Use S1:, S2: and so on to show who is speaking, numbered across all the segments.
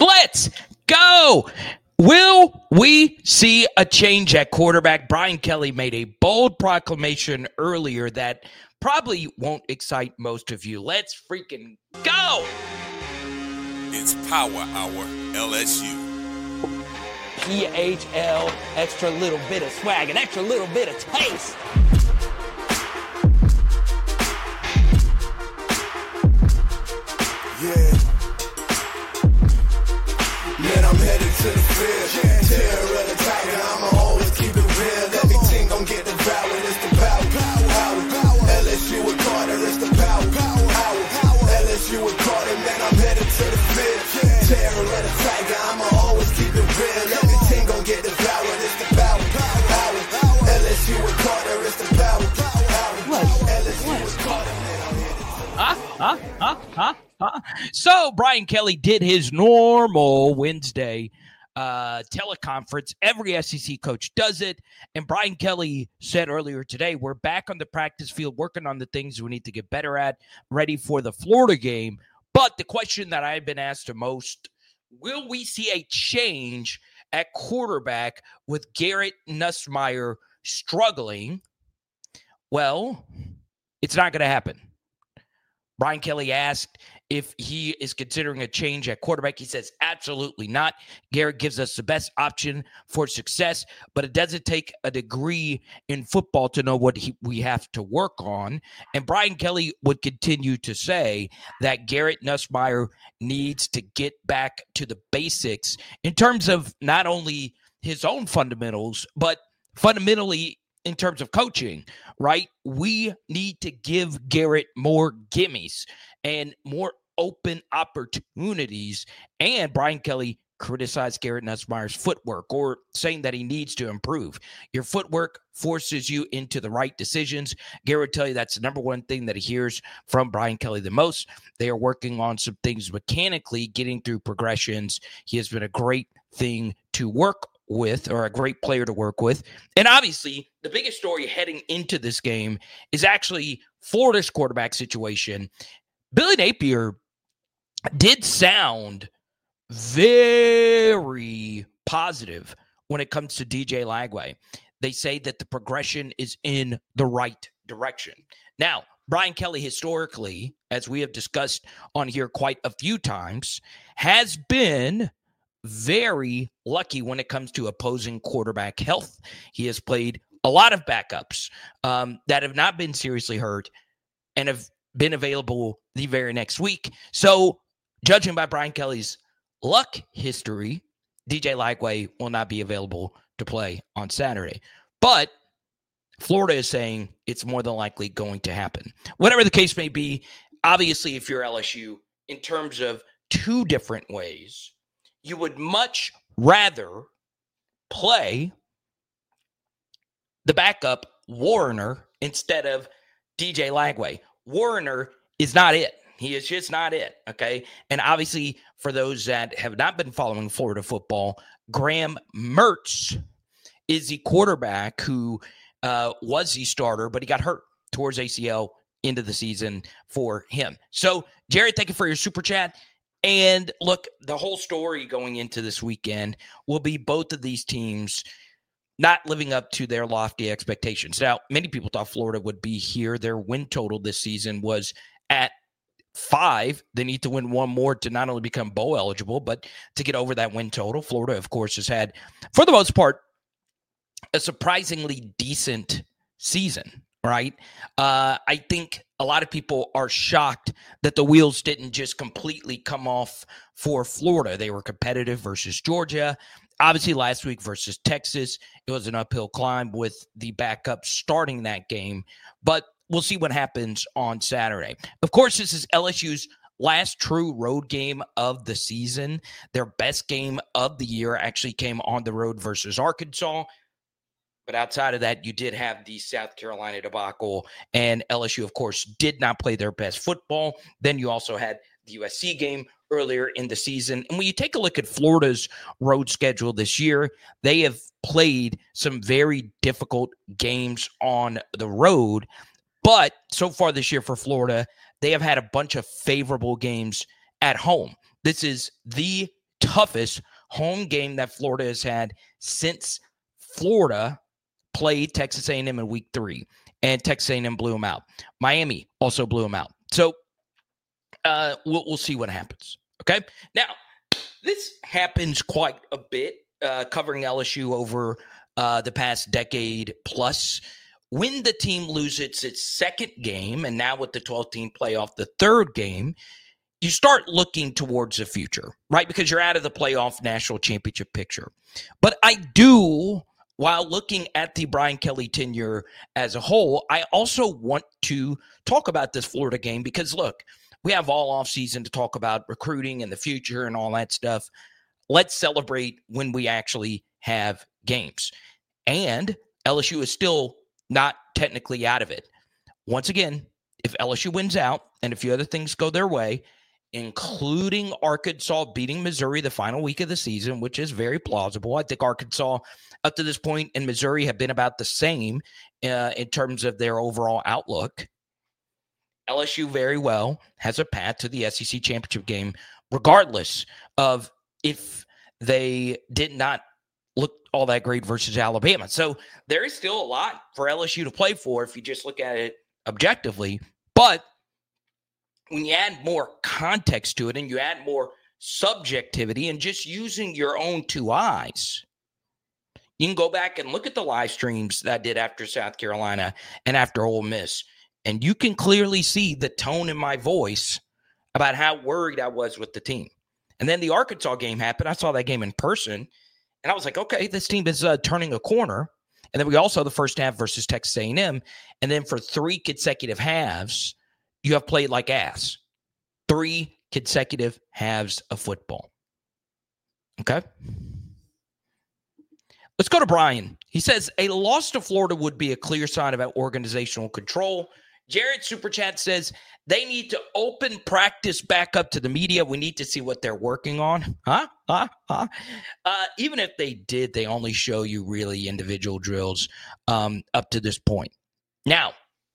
S1: Let's go. Will we see a change at quarterback? Brian Kelly made a bold proclamation earlier that probably won't excite most of you. Let's freaking go.
S2: It's Power Hour LSU.
S1: PHL, extra little bit of swag, an extra little bit of taste.
S3: Yeah. Man, I'm headed to the field. Terror of the tiger, I'ma always keep it real. Everything gon' get devoured, it's the power. LSU with Carter, it's the power. LSU with Carter, man, I'm headed to the field. Terror of the tiger, I'ma always keep it real. Everything gon' get devoured, it's the power. LSU with Carter, it's the power. LSU with Carter, man, I'm headed to
S1: So Brian Kelly did his normal Wednesday teleconference. Every SEC coach does it. And Brian Kelly said earlier today, we're back on the practice field, working on the things we need to get better at, ready for the Florida game. But the question that I've been asked the most, will we see a change at quarterback with Garrett Nussmeier struggling? Well, it's not going to happen. Brian Kelly asked if he is considering a change at quarterback. He says, absolutely not. Garrett gives us the best option for success, but it doesn't take a degree in football to know what we have to work on. And Brian Kelly would continue to say that Garrett Nussmeier needs to get back to the basics in terms of not only his own fundamentals, but fundamentally in terms of coaching, right? We need to give Garrett more gimmies and more open opportunities. And Brian Kelly criticized Garrett Nussmeier's footwork, or saying that he needs to improve. Your footwork forces you into the right decisions. Garrett will tell you that's the number one thing that he hears from Brian Kelly the most. They are working on some things mechanically, getting through progressions. He has been a great thing to work with, or a great player to work with. And obviously, the biggest story heading into this game is actually Florida's quarterback situation. Billy Napier did sound very positive when it comes to DJ Lagway. They say that the progression is in the right direction. Now, Brian Kelly historically, as we have discussed on here quite a few times, has been very lucky when it comes to opposing quarterback health. He has played a lot of backups that have not been seriously hurt and have been available the very next week. So, judging by Brian Kelly's luck history, DJ Lagway will not be available to play on Saturday. But Florida is saying it's more than likely going to happen. Whatever the case may be, obviously, if you're LSU, in terms of two different ways, you would much rather play the backup Warner instead of DJ Lagway. Warner is not it. He is just not it, okay? And obviously, for those that have not been following Florida football, Graham Mertz is the quarterback who was the starter, but he got hurt towards ACL into the season for him. So, Jared, thank you for your super chat. And look, the whole story going into this weekend will be both of these teams not living up to their lofty expectations. Now, many people thought Florida would be here. Their win total this season was at 5. They need to win one more to not only become bowl eligible, but to get over that win total. Florida, of course, has had, for the most part, a surprisingly decent season, right? I think a lot of people are shocked that the wheels didn't just completely come off for Florida. They were competitive versus Georgia. Obviously, last week versus Texas, it was an uphill climb with the backup starting that game. But we'll see what happens on Saturday. Of course, this is LSU's last true road game of the season. Their best game of the year actually came on the road versus Arkansas. But outside of that, you did have the South Carolina debacle, and LSU, of course, did not play their best football. Then you also had the USC game earlier in the season. And when you take a look at Florida's road schedule this year, they have played some very difficult games on the road. But so far this year for Florida, they have had a bunch of favorable games at home. This is the toughest home game that Florida has had since Florida played Texas A&M in week 3, and Texas A&M blew them out. Miami also blew them out. So we'll see what happens. Okay. Now, this happens quite a bit, covering LSU over the past decade plus. When the team loses its second game, and now with the 12-team playoff, the third game, you start looking towards the future, right? Because you're out of the playoff national championship picture. But I do, while looking at the Brian Kelly tenure as a whole, I also want to talk about this Florida game because, look, we have all offseason to talk about recruiting and the future and all that stuff. Let's celebrate when we actually have games. And LSU is still not technically out of it. Once again, if LSU wins out and a few other things go their way, including Arkansas beating Missouri the final week of the season, which is very plausible. I think Arkansas up to this point and Missouri have been about the same in terms of their overall outlook. LSU very well has a path to the SEC championship game, regardless of if they did not look all that great versus Alabama. So there is still a lot for LSU to play for if you just look at it objectively. But when you add more context to it and you add more subjectivity and just using your own two eyes, you can go back and look at the live streams that I did after South Carolina and after Ole Miss, and you can clearly see the tone in my voice about how worried I was with the team. And then the Arkansas game happened. I saw that game in person, and I was like, okay, this team is turning a corner. And then we also the first half versus Texas A&M, and then for 3 consecutive halves, you have played like ass. 3 consecutive halves of football. Okay? Let's go to Brian. He says, a loss to Florida would be a clear sign of organizational control. Jared Super Chat says, they need to open practice back up to the media. We need to see what they're working on. Even if they did, they only show you really individual drills up to this point. Now,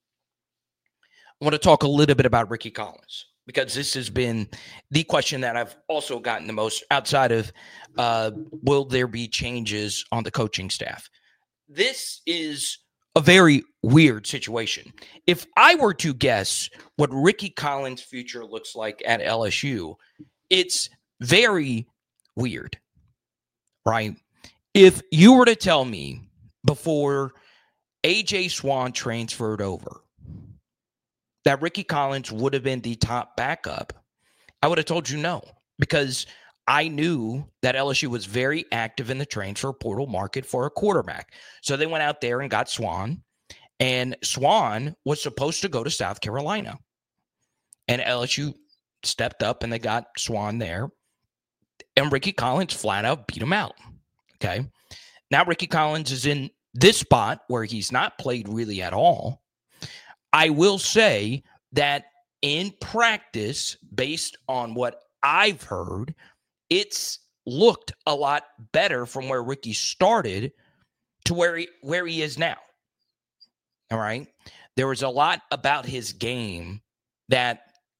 S1: I want to talk a little bit about Ricky Collins because this has been the question that I've also gotten the most outside of will there be changes on the coaching staff? This is a very weird situation. If I were to guess what Ricky Collins' future looks like at LSU, it's very weird, right? If you were to tell me before A.J. Swann transferred over that Ricky Collins would have been the top backup, I would have told you no, because I knew that LSU was very active in the transfer portal market for a quarterback. So they went out there and got Swann, and Swann was supposed to go to South Carolina. And LSU stepped up and they got Swann there, and Ricky Collins flat out beat him out. Okay. Now Ricky Collins is in this spot where he's not played really at all. I will say that in practice, based on what I've heard, it's looked a lot better from where Ricky started to where he is now. All right. There was a lot about his game that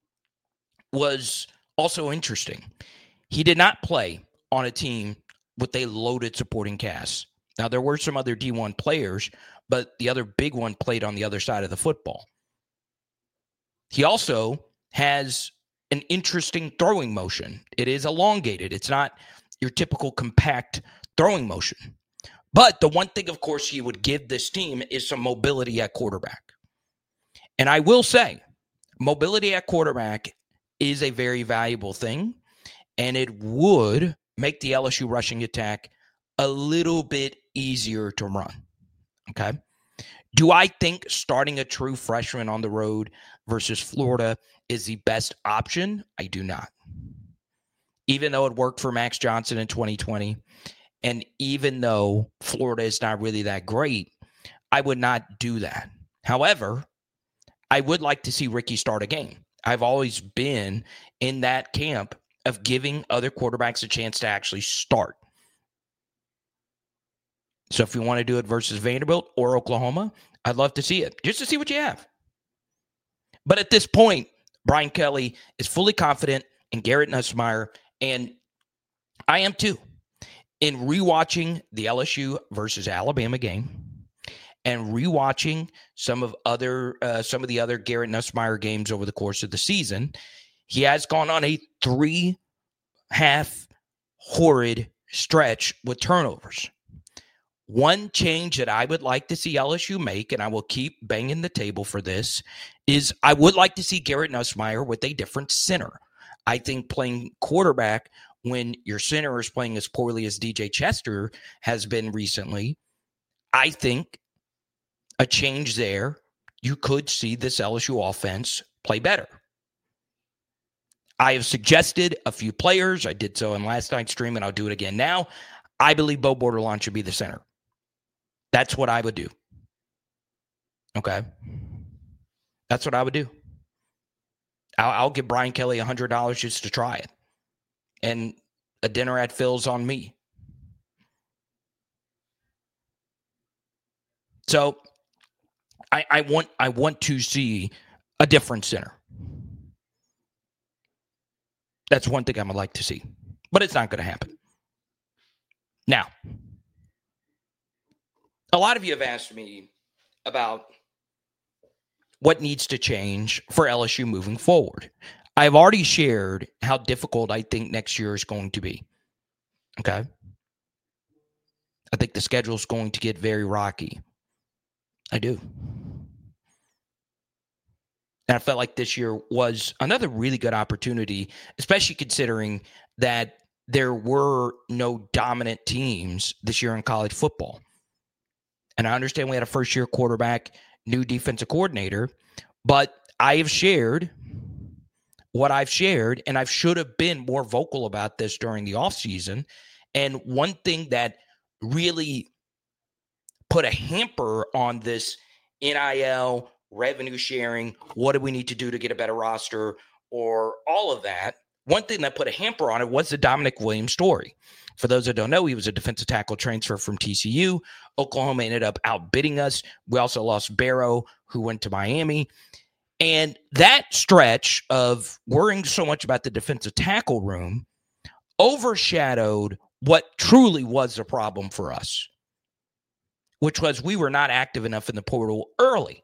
S1: was also interesting. He did not play on a team with a loaded supporting cast. Now, there were some other D1 players, but the other big one played on the other side of the football. He also has an interesting throwing motion. It is elongated. It's not your typical compact throwing motion. But the one thing, of course, he would give this team is some mobility at quarterback. And I will say, mobility at quarterback is a very valuable thing, and it would make the LSU rushing attack a little bit easier to run. Okay? Do I think starting a true freshman on the road versus Florida is the best option? I do not. Even though it worked for Max Johnson in 2020, and even though Florida is not really that great, I would not do that. However, I would like to see Ricky start a game. I've always been in that camp of giving other quarterbacks a chance to actually start. So if you want to do it versus Vanderbilt or Oklahoma, I'd love to see it, just to see what you have. But at this point, Brian Kelly is fully confident in Garrett Nussmeier, and I am too. In rewatching the LSU versus Alabama game and rewatching some of the other Garrett Nussmeier games over the course of the season, he has gone on a 3-half horrid stretch with turnovers. One change that I would like to see LSU make, and I will keep banging the table for this, is I would like to see Garrett Nussmeier with a different center. I think playing quarterback when your center is playing as poorly as DJ Chester has been recently, I think a change there, you could see this LSU offense play better. I have suggested a few players. I did so in last night's stream, and I'll do it again now. I believe Bo Bordelon should be the center. That's what I would do. Okay? That's what I would do. I'll give Brian Kelly $100 just to try it. And a dinner at Phil's on me. So I want to see a different center. That's one thing I would like to see. But it's not going to happen. Now, a lot of you have asked me about what needs to change for LSU moving forward. I've already shared how difficult I think next year is going to be. Okay? I think the schedule is going to get very rocky. I do. And I felt like this year was another really good opportunity, especially considering that there were no dominant teams this year in college football. And I understand we had a first-year quarterback, new defensive coordinator, but I have shared what I've shared, and I should have been more vocal about this during the offseason. And one thing that really put a hamper on this NIL, revenue sharing, what do we need to do to get a better roster, or all of that, one thing that put a hamper on it was the Dominic Williams story. For those that don't know, he was a defensive tackle transfer from TCU. Oklahoma ended up outbidding us. We also lost Barrow, who went to Miami. And that stretch of worrying so much about the defensive tackle room overshadowed what truly was the problem for us, which was we were not active enough in the portal early.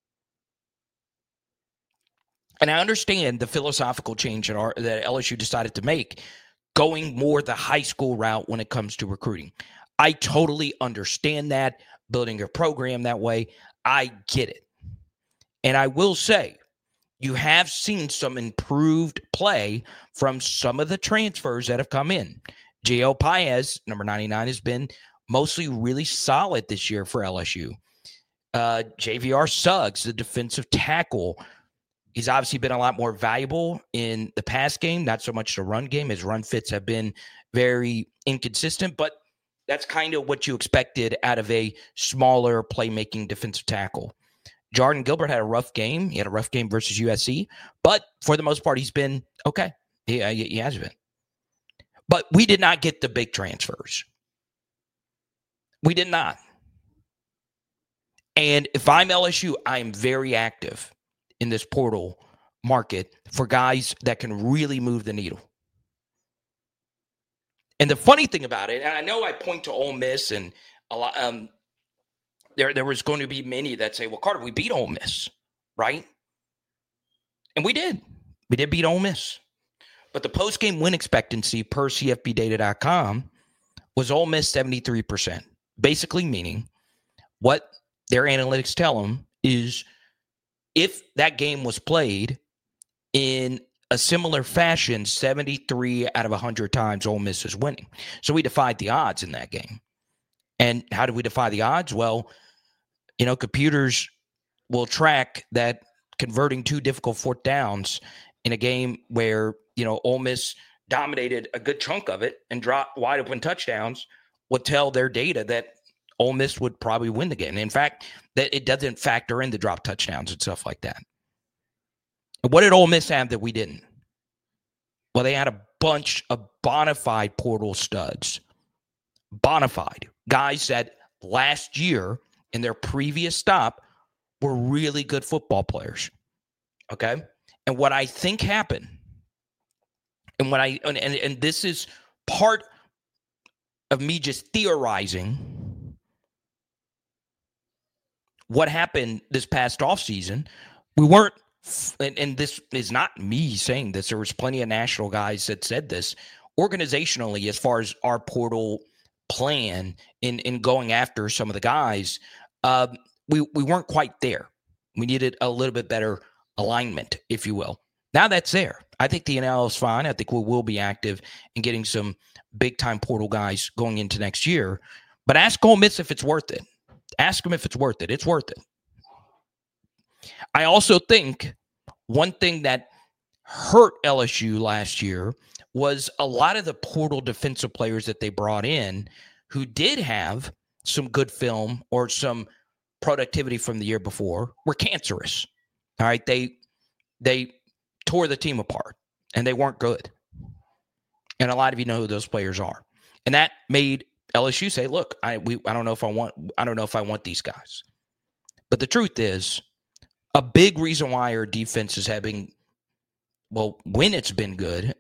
S1: And I understand the philosophical change that LSU decided to make, going more the high school route when it comes to recruiting. I totally understand that, building a program that way. I get it. And I will say, you have seen some improved play from some of the transfers that have come in. J.L. Paez, number 99, has been mostly really solid this year for LSU. JVR Suggs, the defensive tackle, he's obviously been a lot more valuable in the pass game, not so much the run game. His run fits have been very inconsistent, but that's kind of what you expected out of a smaller playmaking defensive tackle. Jordan Gilbert had a rough game. He had a rough game versus USC, but for the most part, he's been okay. He has been. But we did not get the big transfers. We did not. And if I'm LSU, I am very active in this portal market for guys that can really move the needle. And the funny thing about it, and I know I point to Ole Miss, and a lot, there was going to be many that say, well, Carter, we beat Ole Miss, right? And we did. We did beat Ole Miss. But the post-game win expectancy per CFBdata.com was Ole Miss 73%, basically meaning what their analytics tell them is if that game was played in a similar fashion, 73 out of 100 times Ole Miss is winning. So we defied the odds in that game. And how do we defy the odds? Well, computers will track that converting 2 difficult fourth downs in a game where, Ole Miss dominated a good chunk of it and dropped wide open touchdowns would tell their data that Ole Miss would probably win the game. In fact, that it doesn't factor in the drop touchdowns and stuff like that. What did Ole Miss have that we didn't? Well, they had a bunch of bona fide portal studs. Bona fide. Guys that last year in their previous stop were really good football players. Okay? And what I think happened, and this is part of me just theorizing what happened this past offseason. We weren't, and this is not me saying this, there was plenty of national guys that said this, organizationally, as far as our portal plan in going after some of the guys, we weren't quite there. We needed a little bit better alignment, if you will. Now that's there. I think the NL is fine. I think we will be active in getting some big-time portal guys going into next year. But ask Ole Miss if it's worth it. Ask them if it's worth it. It's worth it. I also think one thing that hurt LSU last year was a lot of the portal defensive players that they brought in who did have some good film or some productivity from the year before were cancerous. All right. They tore the team apart and they weren't good. And a lot of you know who those players are. And that made LSU say, look, I don't know if I want these guys. But the truth is, a big reason why our defense is having, well, when it's been good,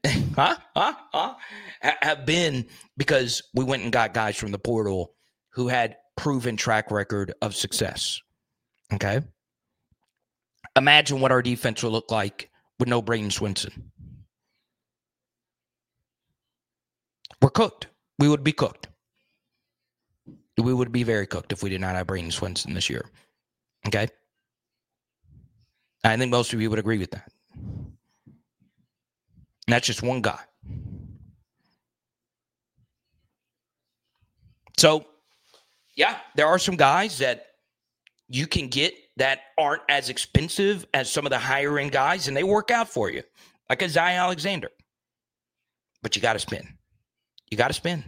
S1: have been because we went and got guys from the portal who had proven track record of success. Okay? Imagine what our defense would look like with no Braden Swinson. We're cooked. We would be cooked. We would be very cooked if we did not have Braden Swinson this year. Okay? I think most of you would agree with that. And that's just one guy. So, yeah, there are some guys that you can get that aren't as expensive as some of the higher-end guys, and they work out for you, like a Zy Alexander. But you got to spend. You got to spend.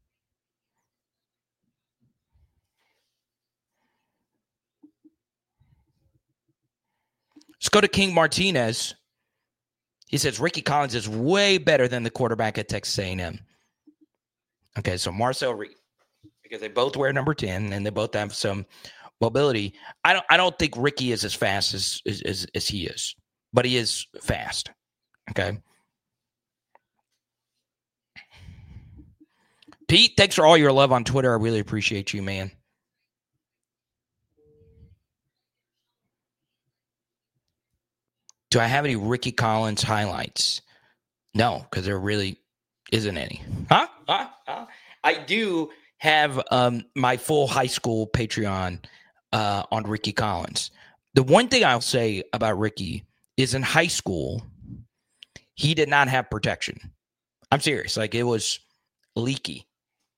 S1: Let's go to King Martinez. He says Ricky Collins is way better than the quarterback at Texas A&M. Okay, so Marcel Reed, because they both wear number 10 and they both have some mobility. I don't think Ricky is as fast as he is, but he is fast. Okay. Pete, thanks for all your love on Twitter. I really appreciate you, man. Do I have any Ricky Collins highlights? No, because there really isn't any. I do have my full high school Patreon on Ricky Collins. The one thing I'll say about Ricky is in high school, he did not have protection. I'm serious. Like, it was leaky.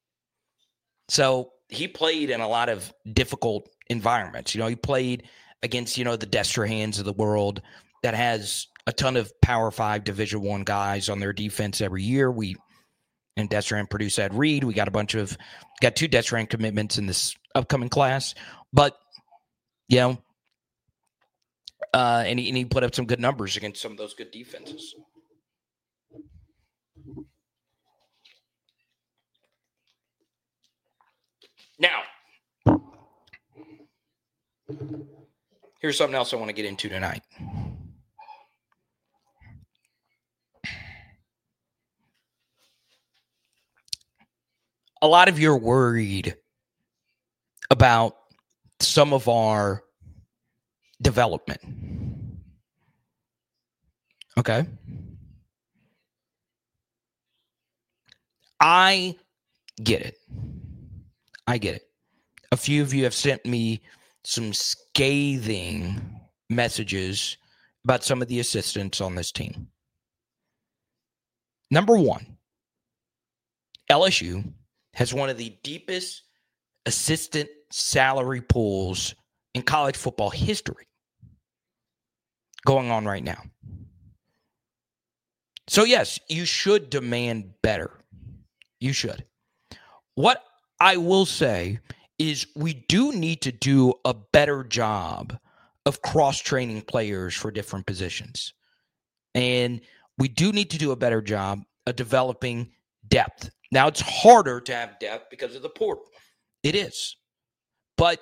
S1: So he played in a lot of difficult environments. You know, he played against, the Destrahans of the world that has a ton of Power 5 Division I guys on their defense every year. And Destrahan produced Ed Reed. We got two Destrahan commitments in this upcoming class. But, and he put up some good numbers against some of those good defenses. Now, here's something else I want to get into tonight. A lot of you are worried about some of our development. Okay. I get it. A few of you have sent me some scathing messages about some of the assistants on this team. Number one, LSU has one of the deepest assistant salary pools in college football history going on right now. So, yes, you should demand better. You should. What I will say is we do need to do a better job of cross-training players for different positions. And we do need to do a better job of developing depth. Now, it's harder to have depth because of the portal. It is. But,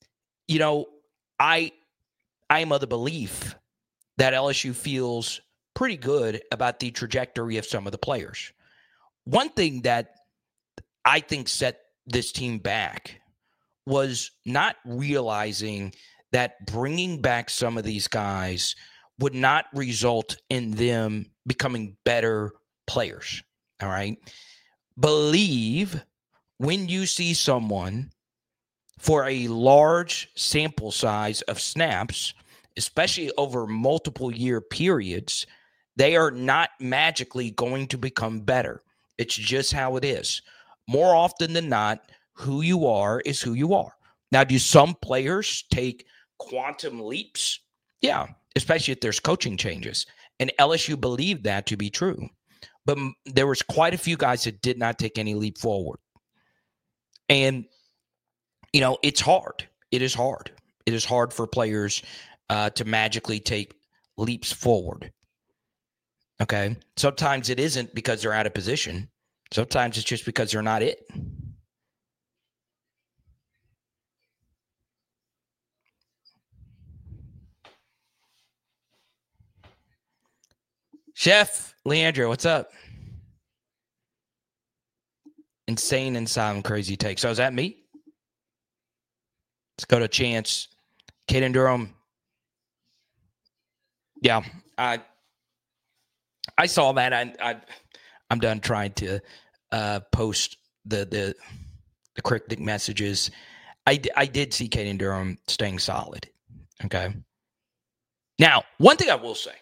S1: I am of the belief that LSU feels pretty good about the trajectory of some of the players. one thing that I think set this team back was not realizing that bringing back some of these guys would not result in them becoming better players. All right. Believe when you see someone for a large sample size of snaps, especially over multiple year periods, they are not magically going to become better. It's just how it is. More often than not, who you are is who you are. Now, do some players take quantum leaps? Yeah, especially if there's coaching changes. And LSU believed that to be true. But there was quite a few guys that did not take any leap forward. And, it's hard. It is hard. It is hard for players to magically take leaps forward. Okay? Sometimes it isn't because they're out of position. Sometimes it's just because they're not it. Chef Leandro, what's up? Insane and silent crazy take. So is that me? Let's go to Chance. Caden Durham. Yeah, I saw that. I'm done trying to post the cryptic messages. I did see Caden Durham staying solid. Okay. Now, one thing I will say,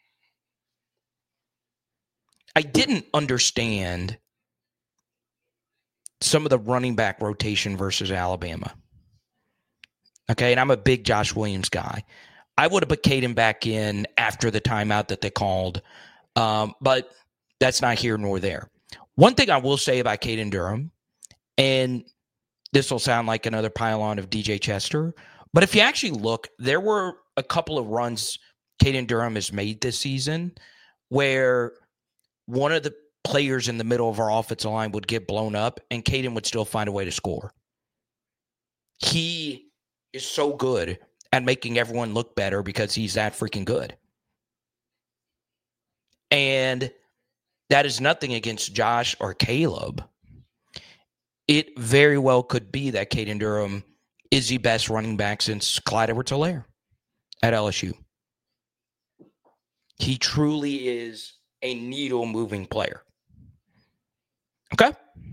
S1: I didn't understand some of the running back rotation versus Alabama. Okay, and I'm a big Josh Williams guy. I would have put Caden back in after the timeout that they called, but that's not here nor there. One thing I will say about Caden Durham, and this will sound like another pile-on of DJ Chester, but if you actually look, there were a couple of runs Caden Durham has made this season where one of the players in the middle of our offensive line would get blown up, and Caden would still find a way to score. He is so good at making everyone look better because he's that freaking good. And that is nothing against Josh or Caleb. It very well could be that Caden Durham is the best running back since Clyde Edwards-Helaire at LSU. He truly is a needle-moving player. Okay?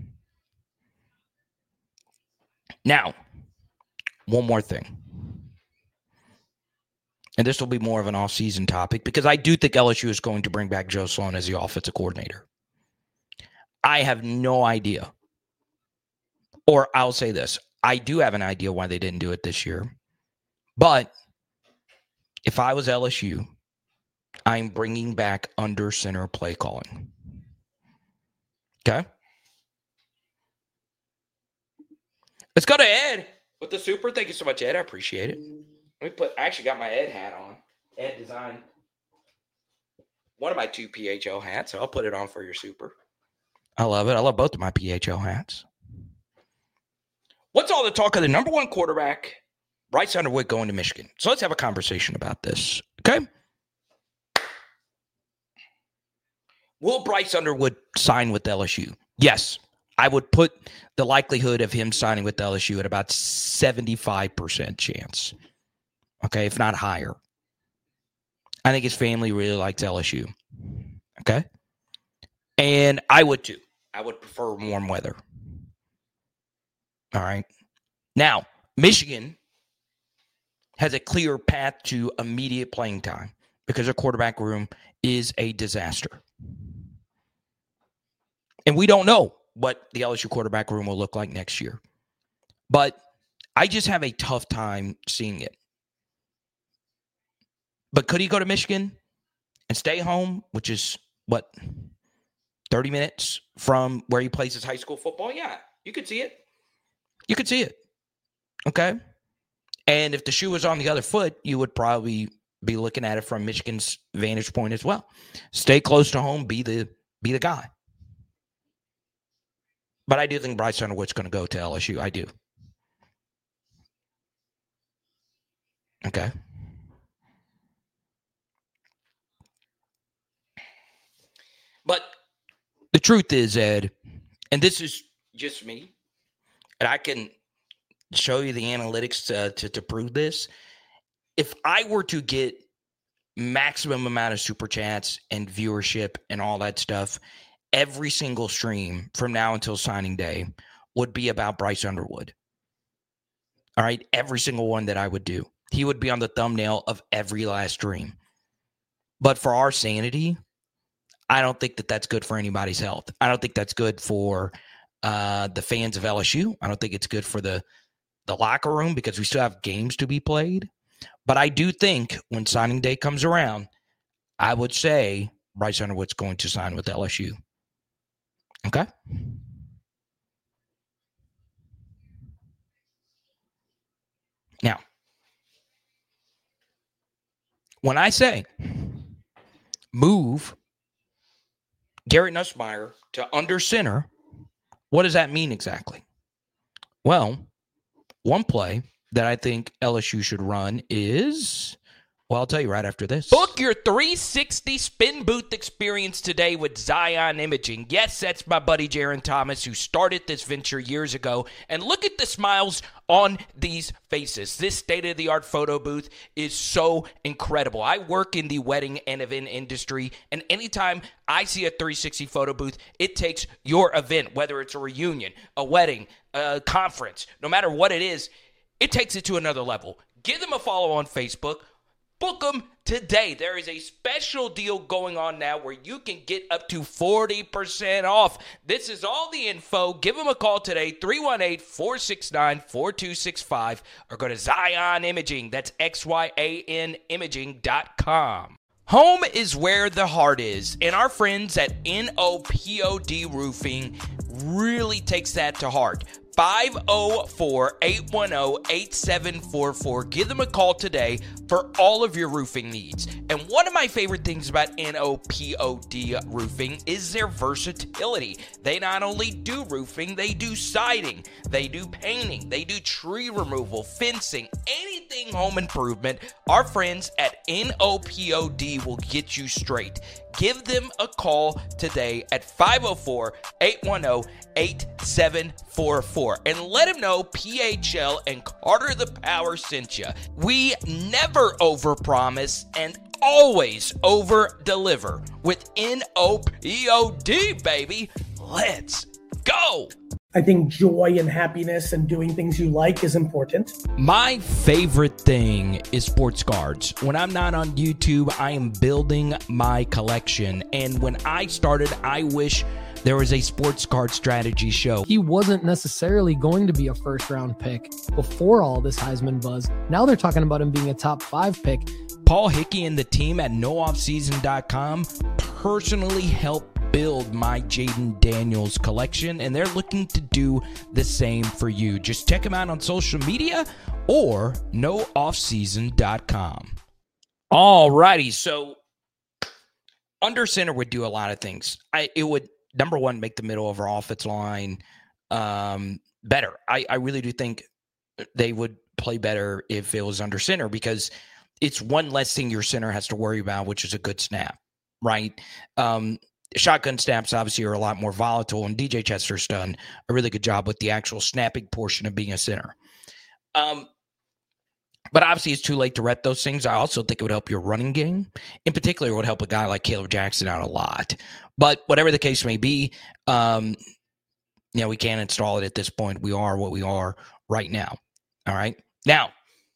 S1: Now, one more thing. And this will be more of an off-season topic because I do think LSU is going to bring back Joe Sloan as the offensive coordinator. I have no idea. Or I'll say this. I do have an idea why they didn't do it this year. But if I was LSU, I'm bringing back under center play calling. Okay? Let's go to Ed with the super. Thank you so much, Ed. I appreciate it. I actually got my Ed hat on. Ed designed one of my 2 PHL hats, so I'll put it on for your super. I love it. I love both of my PHL hats. What's all the talk of the number one quarterback, Bryce Underwood, going to Michigan? So let's have a conversation about this, okay? Will Bryce Underwood sign with LSU? Yes. I would put the likelihood of him signing with LSU at about 75% chance. Okay, if not higher. I think his family really likes LSU. Okay? And I would too. I would prefer warm weather. All right. Now, Michigan has a clear path to immediate playing time because their quarterback room is a disaster. And we don't know what the LSU quarterback room will look like next year. But I just have a tough time seeing it. But could he go to Michigan and stay home, which is, 30 minutes from where he plays his high school football? Yeah, you could see it. You could see it. Okay? And if the shoe was on the other foot, you would probably be looking at it from Michigan's vantage point as well. Stay close to home, be the guy. But I do think Bryce Underwood's going to go to LSU. I do. Okay. But The truth is, Ed, and this is just me, and I can show you the analytics to prove this. If I were to get maximum amount of super chats and viewership and all that stuff, every single stream from now until signing day would be about Bryce Underwood. All right? Every single one that I would do. He would be on the thumbnail of every last stream. But for our sanity, I don't think that that's good for anybody's health. I don't think that's good for the fans of LSU. I don't think it's good for the locker room because we still have games to be played. But I do think when signing day comes around, I would say Bryce Underwood's going to sign with LSU. Okay? Now, when I say move Garrett Nussmeier to under center, what does that mean exactly? Well, one play that I think LSU should run is, well, I'll tell you right after this. Book your 360 spin booth experience today with Zion Imaging. Yes, that's my buddy Jaron Thomas who started this venture years ago. And look at the smiles on these faces. This state-of-the-art photo booth is so incredible. I work in the wedding and event industry, and anytime I see a 360 photo booth, it takes your event, whether it's a reunion, a wedding, a conference, no matter what it is, it takes it to another level. Give them a follow on Facebook. Book them today. There is a special deal going on now where you can get up to 40% off. This is all the info. Give them a call today, 318-469-4265, or go to Zion Imaging. That's XYAN Imaging.com. Home is where the heart is, and our friends at NOPOD Roofing really takes that to heart. 504-810-8744. Give them a call today for all of your roofing needs. And one of my favorite things about NOPOD Roofing is their versatility. They not only do roofing, they do siding, they do painting, they do tree removal, fencing, anything home improvement. Our friends at NOPOD will get you straight. Give them a call today at 504-810-8744 and let them know PHL and Carter the Power sent you. We never overpromise and always over-deliver with NOPOD, baby. Let's go.
S4: I think joy and happiness and doing things you like is important.
S1: My favorite thing is sports cards. When I'm not on YouTube, I am building my collection. And when I started, I wish there was a sports card strategy show.
S5: He wasn't necessarily going to be a first-round pick before all this Heisman buzz. Now they're talking about him being a top 5 pick.
S1: Paul Hickey and the team at nooffseason.com personally helped build my Jaden Daniels collection, and they're looking to do the same for you. Just check them out on social media or nooffseason.com. All righty, so under center would do a lot of things. It would, number one, make the middle of our offensive line better. I really do think they would play better if it was under center because it's one less thing your center has to worry about, which is a good snap, right? Shotgun snaps obviously are a lot more volatile, and DJ Chester's done a really good job with the actual snapping portion of being a center. But obviously it's too late to rep those things. I also think it would help your running game. In particular, it would help a guy like Caleb Jackson out a lot. But whatever the case may be, we can't install it at this point. We are what we are right now. All right? Now,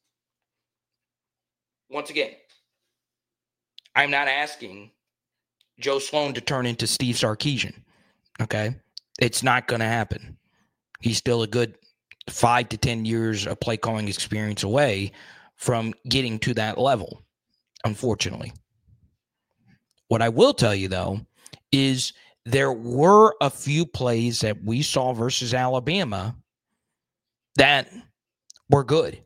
S1: once again, I'm not asking Joe Sloan to turn into Steve Sarkisian, okay? It's not going to happen. He's still a good 5 to 10 years of play calling experience away from getting to that level, unfortunately. What I will tell you, though, is there were a few plays that we saw versus Alabama that were good.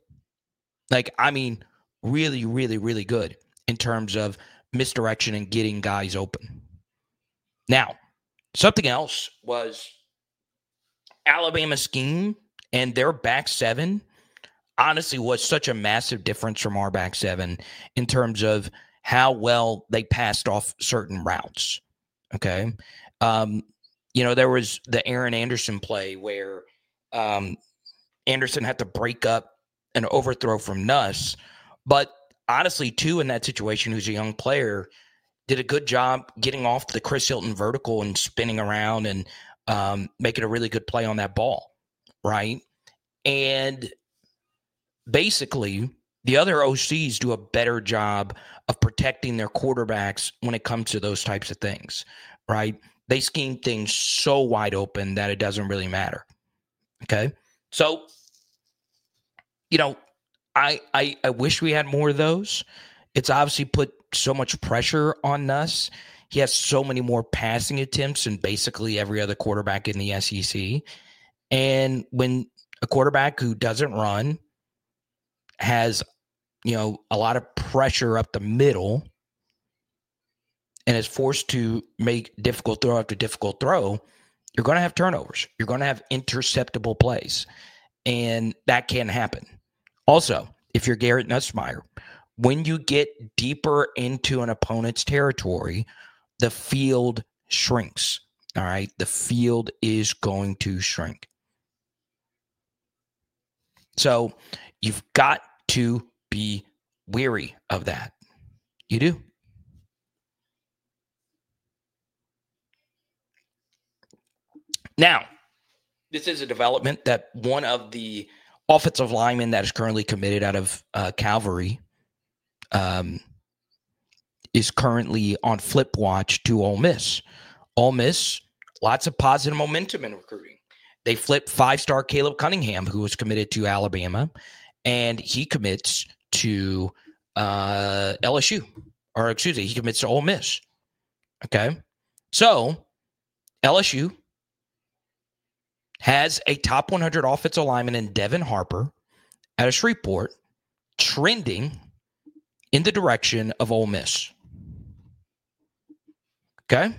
S1: Really, really, really good in terms of misdirection and getting guys open. Now, something else was Alabama's scheme and their back seven honestly was such a massive difference from our back seven in terms of how well they passed off certain routes. Okay. There was the Aaron Anderson play where Anderson had to break up an overthrow from Nuss. But honestly, too, in that situation, who's a young player, did a good job getting off the Chris Hilton vertical and spinning around and making a really good play on that ball, right? And basically, the other OCs do a better job of protecting their quarterbacks when it comes to those types of things, right? They scheme things so wide open that it doesn't really matter, okay? So, I wish we had more of those. It's obviously put so much pressure on Nuss. He has so many more passing attempts than basically every other quarterback in the SEC. And when a quarterback who doesn't run has, a lot of pressure up the middle and is forced to make difficult throw after difficult throw, you're going to have turnovers. You're going to have interceptable plays. And that can happen. Also, if you're Garrett Nussmeier, when you get deeper into an opponent's territory, the field shrinks. All right? The field is going to shrink. So you've got to be weary of that. You do. Now, this is a development that one of the offensive linemen that is currently committed out of Calvary is currently on flip watch to Ole Miss. Ole Miss, lots of positive momentum in recruiting. They flipped 5-star Caleb Cunningham, who was committed to Alabama, and he commits to LSU. Or, excuse me, he commits to Ole Miss. Okay? So, LSU has a top 100 offensive lineman in Devin Harper out of Shreveport trending in the direction of Ole Miss. Okay?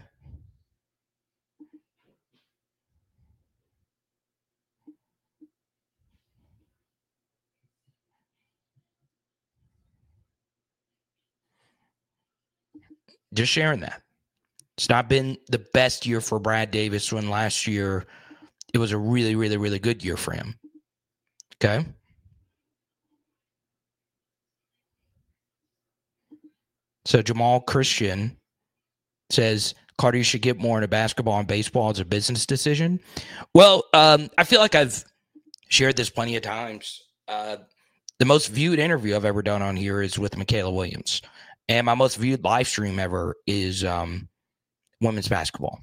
S1: Just sharing that. It's not been the best year for Brad Davis when last year it was a really, really, really good year for him. Okay? So Jamal Christian says, Carter, you should get more into basketball and baseball as a business decision. Well, I feel like I've shared this plenty of times. The most viewed interview I've ever done on here is with Michaela Williams. And my most viewed live stream ever is women's basketball.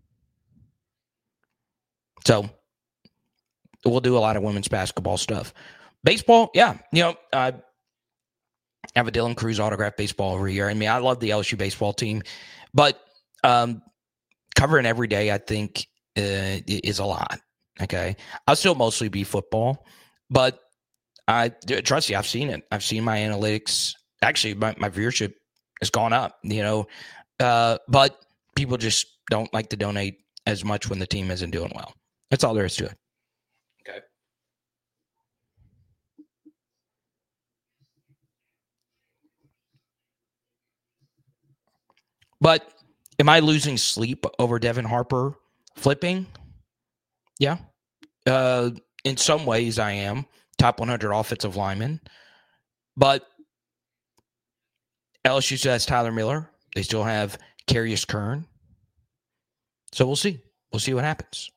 S1: So we'll do a lot of women's basketball stuff. Baseball, yeah. I have a Dylan Cruz autographed baseball over here. I mean, I love the LSU baseball team. But covering every day, I think, is a lot. Okay? I'll still mostly be football. But trust you, I've seen it. I've seen my analytics. Actually, my viewership has gone up, but people just don't like to donate as much when the team isn't doing well. That's all there is to it. Okay. But am I losing sleep over Devin Harper flipping? Yeah. In some ways I am. Top 100 offensive lineman. But LSU still has Tyler Miller. They still have Carius Kern. So we'll see. We'll see what happens.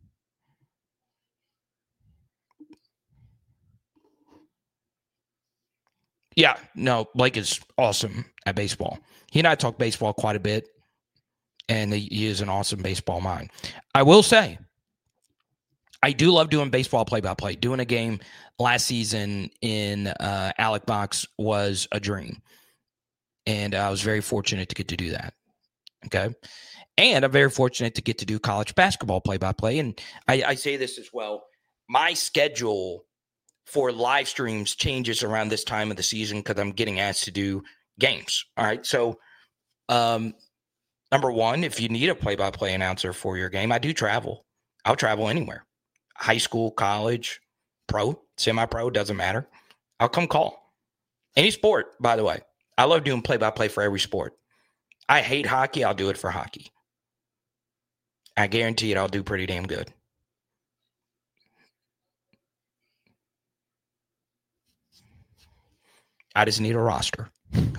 S1: Yeah, no, Blake is awesome at baseball. He and I talk baseball quite a bit, and he is an awesome baseball mind. I will say, I do love doing baseball play-by-play. Doing a game last season in Alec Box was a dream. And I was very fortunate to get to do that. Okay. And I'm very fortunate to get to do college basketball play-by-play. And I say this as well. My schedule for live streams changes around this time of the season because I'm getting asked to do games. All right. So, number one, if you need a play-by-play announcer for your game, I do travel. I'll travel anywhere. High school, college, pro, semi-pro, doesn't matter. I'll come call. Any sport, by the way. I love doing play-by-play for every sport. I hate hockey. I'll do it for hockey. I guarantee it, I'll do pretty damn good. I just need a roster.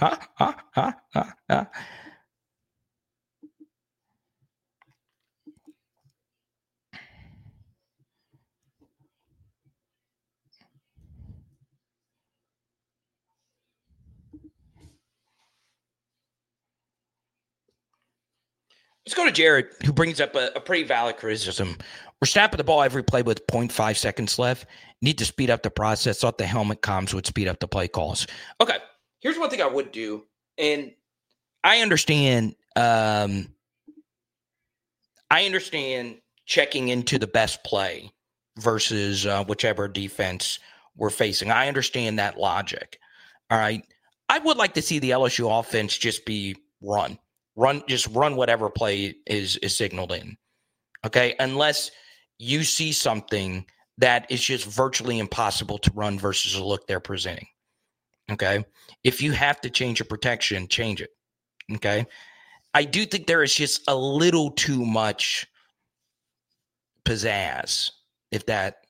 S1: Let's go to Jared, who brings up a pretty valid criticism. We're snapping the ball every play with 0.5 seconds left. Need to speed up the process. Thought the helmet comms would speed up the play calls. Okay, here's one thing I would do, and I understand. I understand checking into the best play versus whichever defense we're facing. I understand that logic. All right, I would like to see the LSU offense just be run, just run whatever play is signaled in. Okay, unless you see something that is just virtually impossible to run versus the look they're presenting. Okay, if you have to change your protection, change it. Okay, I do think there is just a little too much pizzazz, if that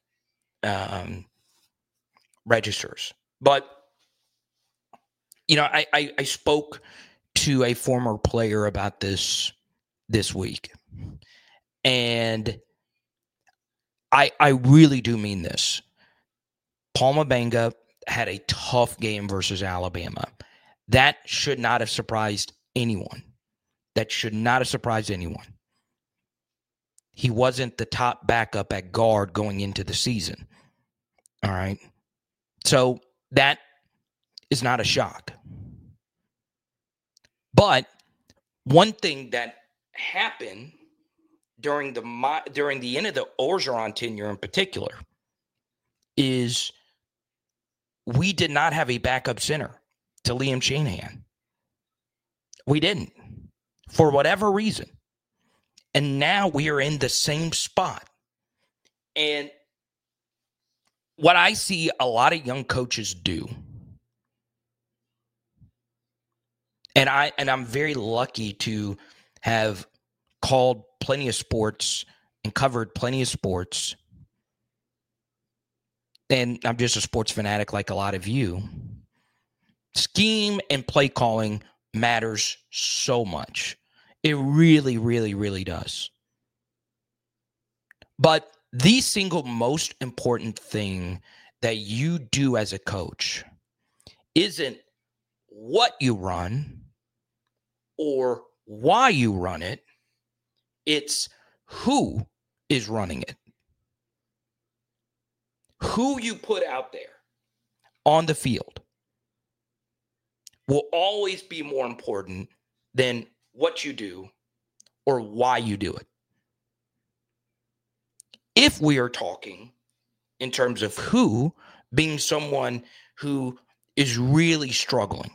S1: registers. But, you know, I spoke to a former player about this week, and I really do mean this. Paul Mabenga had a tough game versus Alabama. That should not have surprised anyone. That should not have surprised anyone. He wasn't the top backup at guard going into the season. All right. So that is not a shock. But one thing that happened during the end of the Orgeron tenure in particular is we did not have a backup center to Liam Shanahan. We didn't, for whatever reason. And now we are in the same spot. And what I see a lot of young coaches do, and I'm very lucky to have called plenty of sports and covered plenty of sports, and I'm just a sports fanatic like a lot of you. Scheme and play calling matters so much. It really, really, really does. But the single most important thing that you do as a coach isn't what you run or why you run it. It's who is running it. Who you put out there on the field will always be more important than what you do or why you do it. If we are talking in terms of who being someone who is really struggling,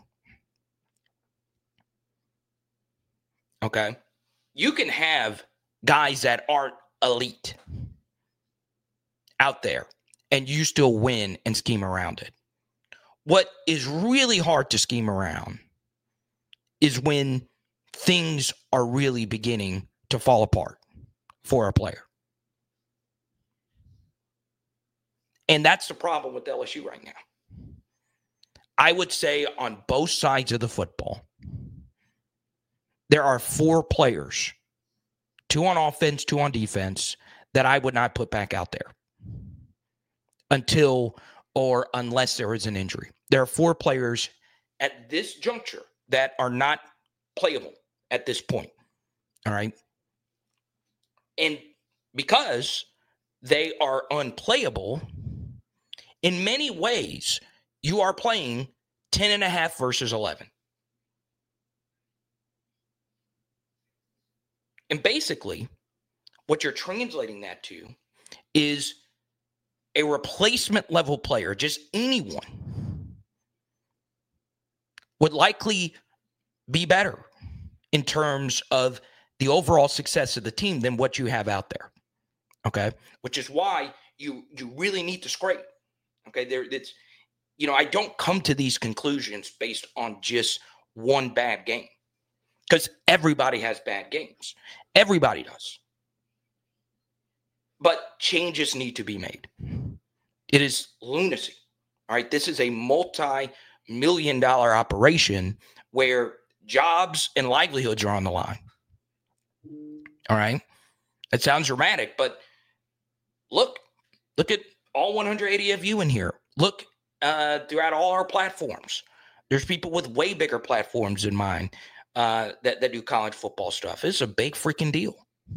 S1: okay, you can have guys that aren't elite out there and you still win and scheme around it. What is really hard to scheme around is when things are really beginning to fall apart for a player. And that's the problem with LSU right now. I would say on both sides of the football, there are 4 players, 2 on offense, 2 on defense, that I would not put back out there until or unless there is an injury. There are 4 players at this juncture that are not playable at this point. All right. And because they are unplayable, in many ways, you are playing 10.5 versus 11. And basically, what you're translating that to is a replacement level player, just anyone, would likely be better in terms of the overall success of the team than what you have out there. Okay. Which is why you really need to scrape. Okay. It's, you know, I don't come to these conclusions based on just one bad game, because everybody has bad games. Everybody does. But changes need to be made. It is lunacy. All right. This is a multi-million-dollar operation where jobs and livelihoods are on the line. All right. It sounds dramatic, but look at all 180 of you in here. Look throughout all our platforms. There's people with way bigger platforms than mine that do college football stuff. It's a big freaking deal.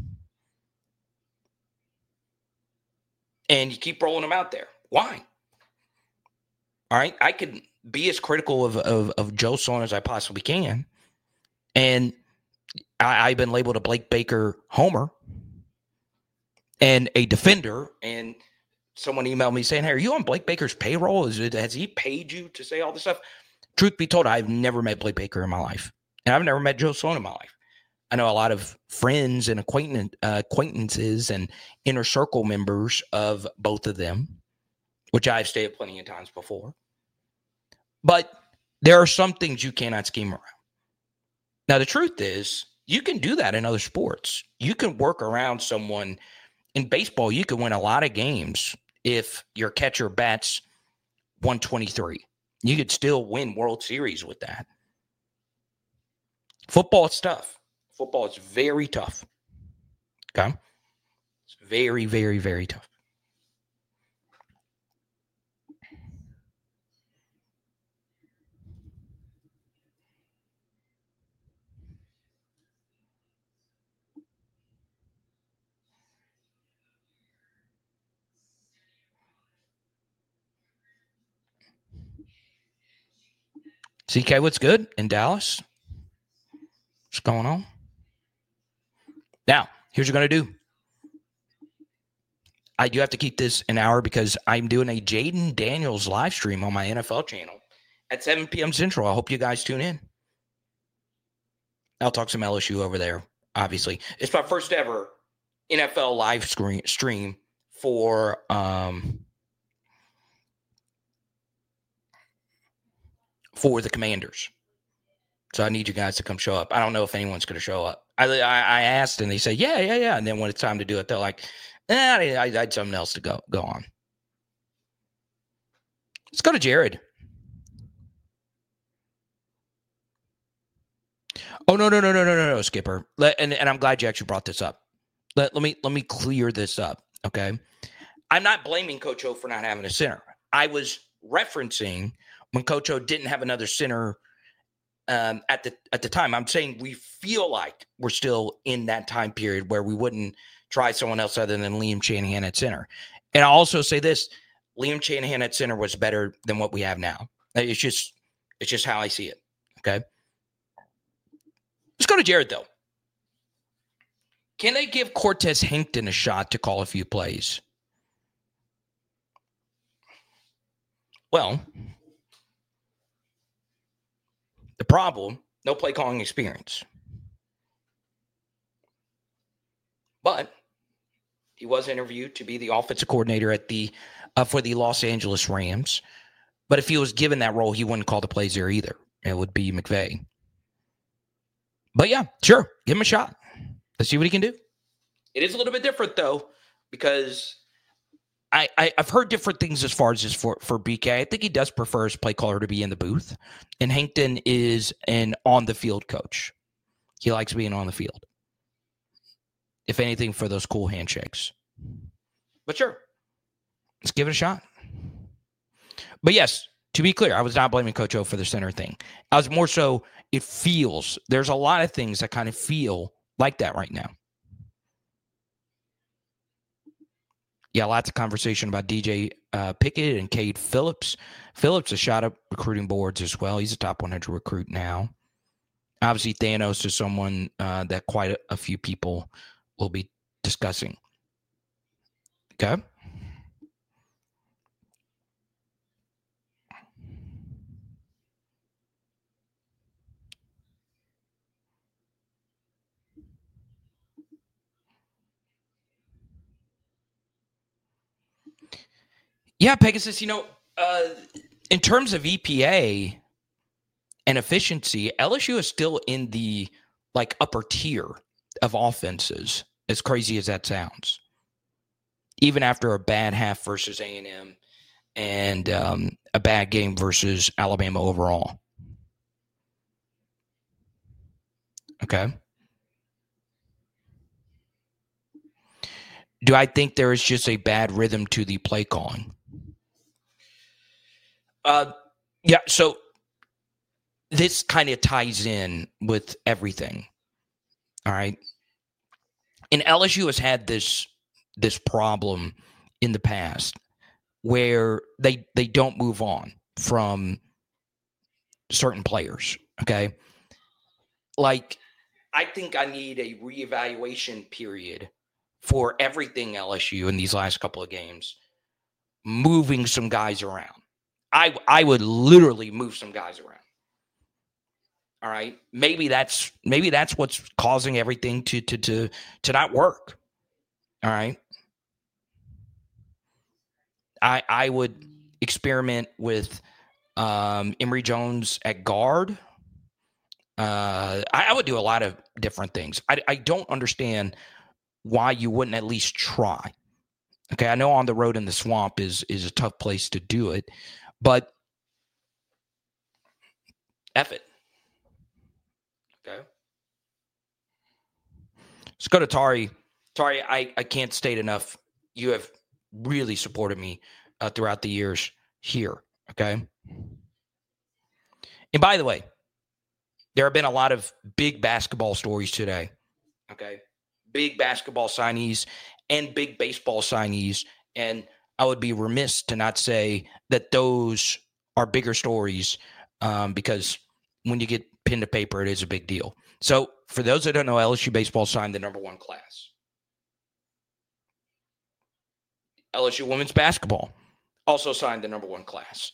S1: And you keep rolling them out there. Why? All right. I could be as critical of Joe Sloan as I possibly can. And I've been labeled a Blake Baker homer and a defender. And someone emailed me saying, hey, are you on Blake Baker's payroll? Has he paid you to say all this stuff? Truth be told, I've never met Blake Baker in my life. And I've never met Joe Sloan in my life. I know a lot of friends and acquaintances and inner circle members of both of them, which I've stayed plenty of times before. But there are some things you cannot scheme around. Now, the truth is, you can do that in other sports. You can work around someone. In baseball, you can win a lot of games if your catcher bats 123. You could still win World Series with that. Football is tough. Football is very tough. Okay? It's very, very, very tough. CK, what's good in Dallas? What's going on? Now, here's what I'm going to do. I do have to keep this an hour because I'm doing a Jaden Daniels live stream on my NFL channel at 7 p.m. Central. I hope you guys tune in. I'll talk some LSU over there, obviously. It's my first ever NFL live stream for the Commanders. So I need you guys to come show up. I don't know if anyone's going to show up. I asked and they said, yeah. And then when it's time to do it, they're like, I had something else to go on. Let's go to Jared. Oh, no, Skipper. And I'm glad you actually brought this up. Let me clear this up, okay? I'm not blaming Coach O for not having a center. I was referencing when Coach O didn't have another center at the time. I'm saying we feel like we're still in that time period where we wouldn't try someone else other than Liam Shanahan at center. And I'll also say this, Liam Shanahan at center was better than what we have now. It's just how I see it, okay? Let's go to Jared, though. Can they give Cortez Hankton a shot to call a few plays? Well, the problem, no play calling experience. But he was interviewed to be the offensive coordinator at for the Los Angeles Rams. But if he was given that role, he wouldn't call the plays there either. It would be McVay. But yeah, sure, give him a shot. Let's see what he can do. It is a little bit different, though, because I've heard different things as far as this for BK. I think he does prefer his play caller to be in the booth. And Hankton is an on-the-field coach. He likes being on the field. If anything, for those cool handshakes. But sure, let's give it a shot. But yes, to be clear, I was not blaming Coach O for the center thing. I was more so, it feels, there's a lot of things that kind of feel like that right now. Yeah, lots of conversation about DJ Pickett and Cade Phillips. Phillips has shot up recruiting boards as well. He's a top 100 recruit now. Obviously, Thanos is someone that quite a few people will be discussing. Okay. Yeah, Pegasus, in terms of EPA and efficiency, LSU is still in the upper tier of offenses, as crazy as that sounds. even after a bad half versus A&M and a bad game versus Alabama overall. Okay. Do I think there is just a bad rhythm to the play calling? Yeah, so this kind of ties in with everything. All right. And LSU has had this problem in the past where they don't move on from certain players. Okay. Like, I think I need a reevaluation period for everything LSU in these last couple of games, moving some guys around. I would literally move some guys around. All right. Maybe that's what's causing everything to not work. All right. I would experiment with Emory Jones at guard. I would do a lot of different things. I don't understand why you wouldn't at least try. Okay, I know on the road in the swamp is a tough place to do it, but F it. Okay. Let's go to Tari. Tari, I can't state enough. You have really supported me throughout the years here. Okay. And by the way, there have been a lot of big basketball stories today. Okay. Big basketball signees and big baseball signees. And I would be remiss to not say that those are bigger stories because when you get pen to paper, it is a big deal. So for those that don't know, LSU baseball signed the number 1 class. LSU women's basketball also signed the number 1 class.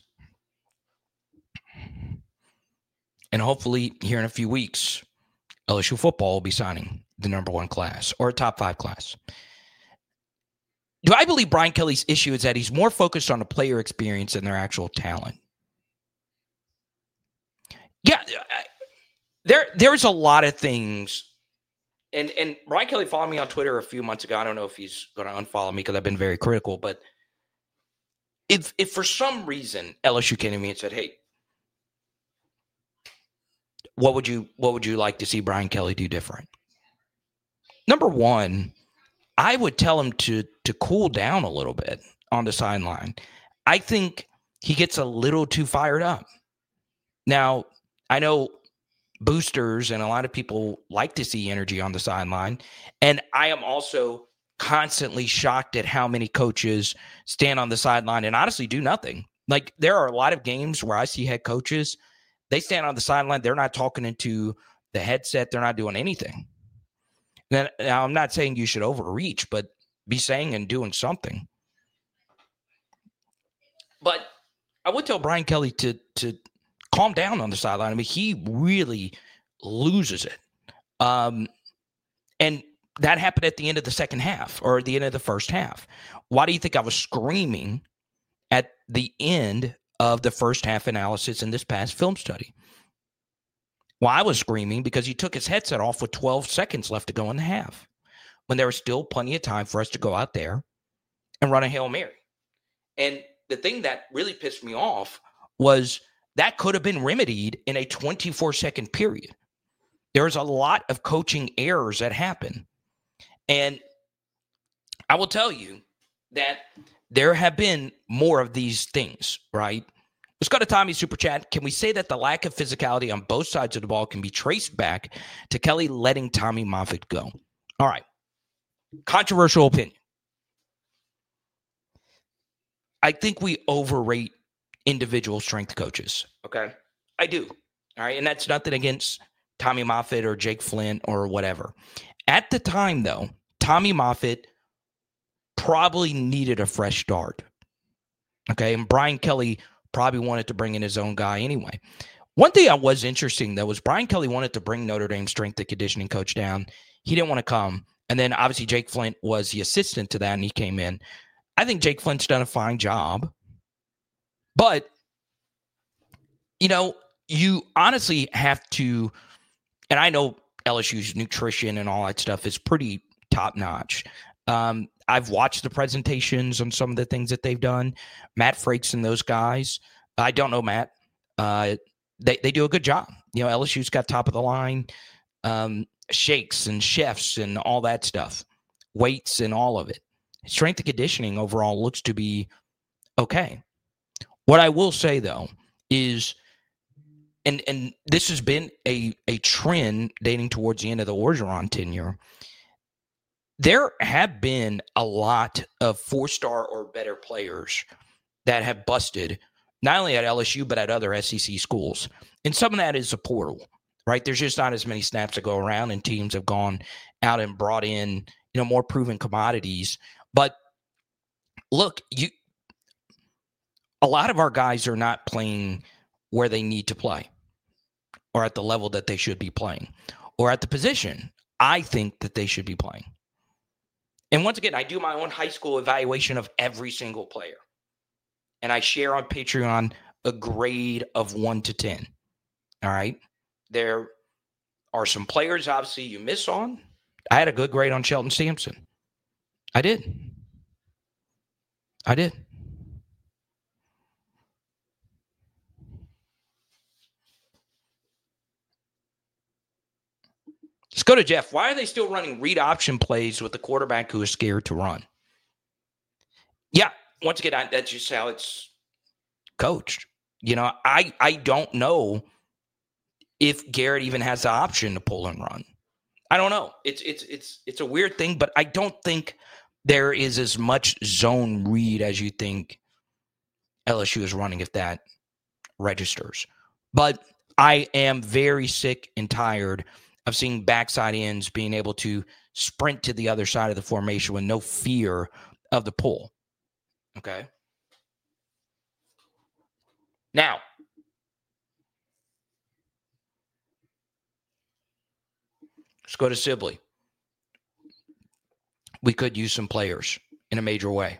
S1: And hopefully here in a few weeks, LSU football will be signing the number 1 class or a top 5 class. Do I believe Brian Kelly's issue is that he's more focused on the player experience than their actual talent? Yeah, there's a lot of things. And Brian Kelly followed me on Twitter a few months ago. I don't know if he's going to unfollow me because I've been very critical. But if for some reason LSU came to me and said, hey, what would you like to see Brian Kelly do different? Number one, I would tell him to cool down a little bit on the sideline. I think he gets a little too fired up. Now, I know boosters and a lot of people like to see energy on the sideline, and I am also constantly shocked at how many coaches stand on the sideline and honestly do nothing. Like, there are a lot of games where I see head coaches, they stand on the sideline, they're not talking into the headset, they're not doing anything. Now, I'm not saying you should overreach, but be saying and doing something. But I would tell Brian Kelly to calm down on the sideline. I mean, he really loses it. And that happened at the end of the second half or at the end of the first half. Why do you think I was screaming at the end of the first half analysis in this past film study? Well, I was screaming because he took his headset off with 12 seconds left to go in the half when there was still plenty of time for us to go out there and run a Hail Mary. And the thing that really pissed me off was that could have been remedied in a 24-second period. There's a lot of coaching errors that happen. And I will tell you that there have been more of these things, right? Let's go to Tommy's Super Chat. Can we say that the lack of physicality on both sides of the ball can be traced back to Kelly letting Tommy Moffitt go? All right. Controversial opinion. I think we overrate individual strength coaches. Okay. I do. All right. And that's nothing against Tommy Moffitt or Jake Flint or whatever. At the time, though, Tommy Moffitt probably needed a fresh start. Okay. And Brian Kelly probably wanted to bring in his own guy anyway. One thing that was interesting, though, was Brian Kelly wanted to bring Notre Dame strength and conditioning coach down. He didn't want to come. And then obviously Jake Flint was the assistant to that, and he came in. I think Jake Flint's done a fine job. But, you know, you honestly have to, and I know LSU's nutrition and all that stuff is pretty top-notch. I I've watched the presentations on some of the things that they've done. Matt Frakes and those guys. I don't know Matt. They do a good job. LSU's got top of the line shakes and chefs and all that stuff, weights and all of it. Strength and conditioning overall looks to be okay. What I will say, though, is, and this has been a trend dating towards the end of the Orgeron tenure, there have been a lot of 4-star or better players that have busted, not only at LSU, but at other SEC schools. And some of that is a portal, right? There's just not as many snaps to go around, and teams have gone out and brought in, more proven commodities. But look, a lot of our guys are not playing where they need to play or at the level that they should be playing or at the position I think that they should be playing. And once again, I do my own high school evaluation of every single player. And I share on Patreon a grade of 1 to 10. All right. There are some players, obviously, you miss on. I had a good grade on Shelton Sampson. I did. Let's go to Jeff. Why are they still running read option plays with the quarterback who is scared to run? Yeah, once again, that's just how it's coached. I don't know if Garrett even has the option to pull and run. I don't know. It's a weird thing, but I don't think there is as much zone read as you think LSU is running, if that registers. But I am very sick and tired of seeing backside ends being able to sprint to the other side of the formation with no fear of the pull. Okay. Now, let's go to Sibley. We could use some players in a major way.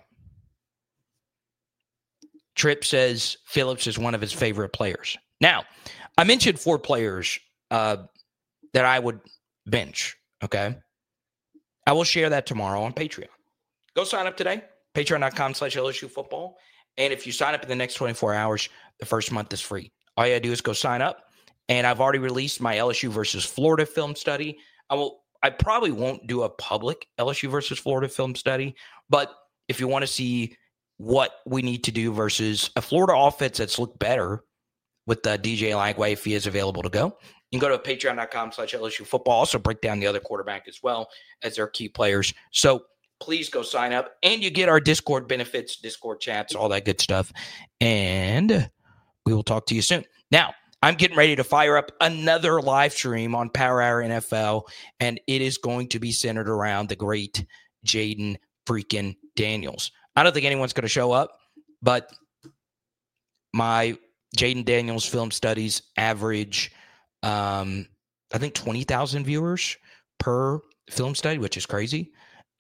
S1: Tripp says Phillips is one of his favorite players. Now, I mentioned 4 players that I would bench, okay? I will share that tomorrow on Patreon. Go sign up today, patreon.com/LSU football. And if you sign up in the next 24 hours, the first month is free. All you got to do is go sign up. And I've already released my LSU versus Florida film study. I probably won't do a public LSU versus Florida film study, but if you want to see what we need to do versus a Florida offense that's looked better with DJ Lagway, if he is available to go, you can go to patreon.com/LSU football. Also break down the other quarterback as well as their key players. So please go sign up, and you get our Discord benefits, Discord chats, all that good stuff. And we will talk to you soon. Now, I'm getting ready to fire up another live stream on Power Hour NFL, and it is going to be centered around the great Jayden freaking Daniels. I don't think anyone's going to show up, but my Jayden Daniels film studies average, I think 20,000 viewers per film study, which is crazy.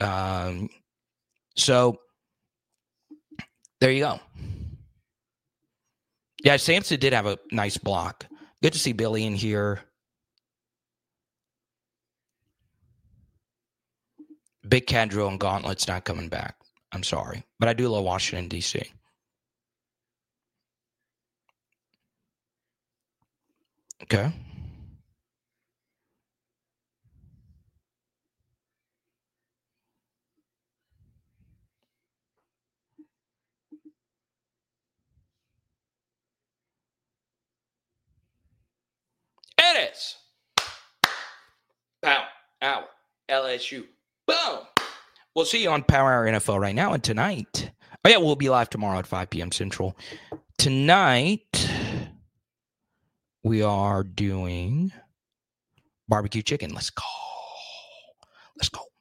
S1: So there you go. Yeah, Sampson did have a nice block. Good to see Billy in here. Big Cat Drill and Gauntlet's not coming back. I'm sorry. But I do love Washington, D.C. Okay. It is Power Hour LSU. Boom. We'll see you on Power Hour NFL right now. And tonight, we'll be live tomorrow at 5 p.m. Central. Tonight, we are doing barbecue chicken. Let's go.